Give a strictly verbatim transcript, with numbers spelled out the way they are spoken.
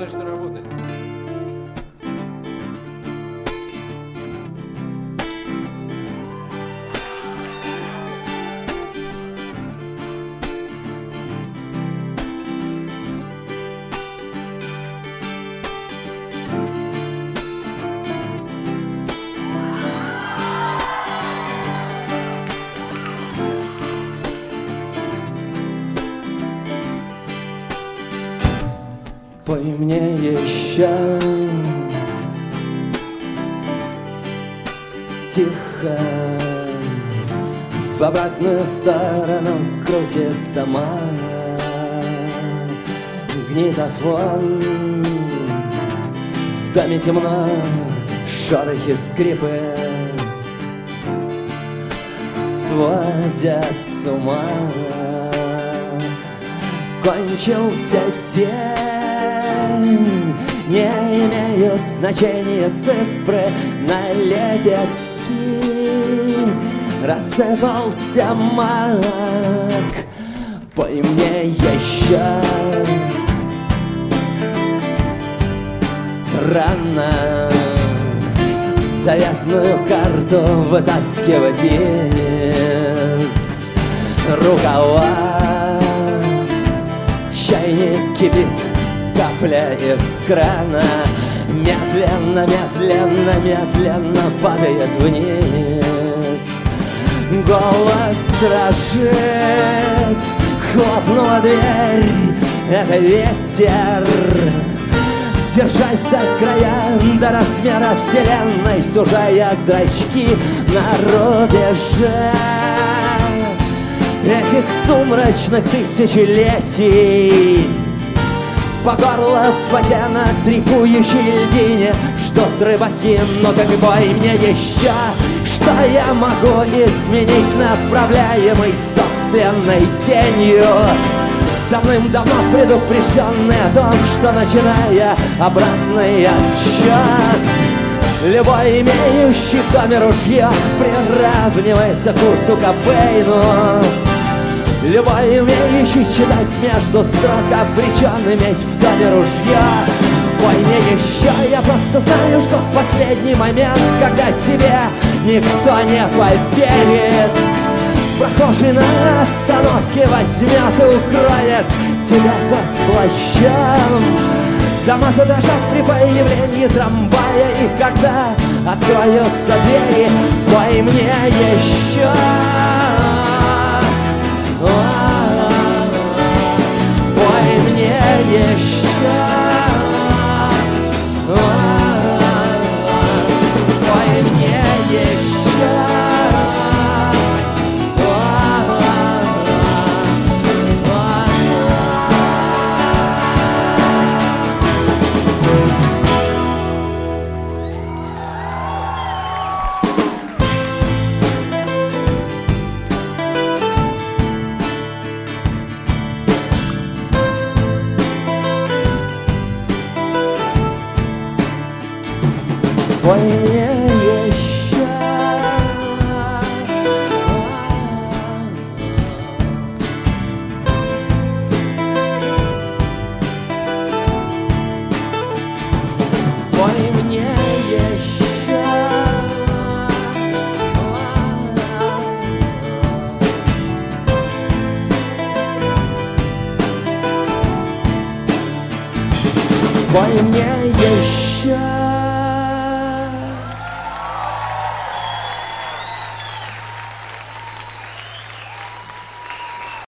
Главное, что работает. Пой мне еще тихо, в обратную сторону крутится магнитофон. В доме темно, шорохи, скрипы сводят с ума. Кончился день, не имеют значения цифры на лепестки. Рассыпался мак, пой мне еще. Рано заветную карту вытаскивать из рукава. Чайник кипит, капля из крана медленно, медленно, медленно падает вниз. Голос дрожит, хлопнула дверь, это ветер. Держась за края до размера вселенной, сужая зрачки на рубеже этих сумрачных тысячелетий. По горло в воде на дрейфующей льдине ждут рыбаки, но как и пой мне еще, что я могу изменить, направляемый собственной тенью. Давным-давно предупрежденный о том, что, начиная обратный отсчет, любой имеющий в доме ружье приравнивается к Курту Кобейну. Любой умеющий читать между строк обречен иметь в доме ружье. Пой мне еще, я просто знаю, что в последний момент, когда тебе никто не поверит, прохожий на остановке возьмет и укроет тебя под плащом. Дома задрожат при появлении трамвая, и когда откроются двери, пой мне еще. Пой мне еще. Пой мне еще. Пой мне еще. Пой мне еще. Пой мне еще.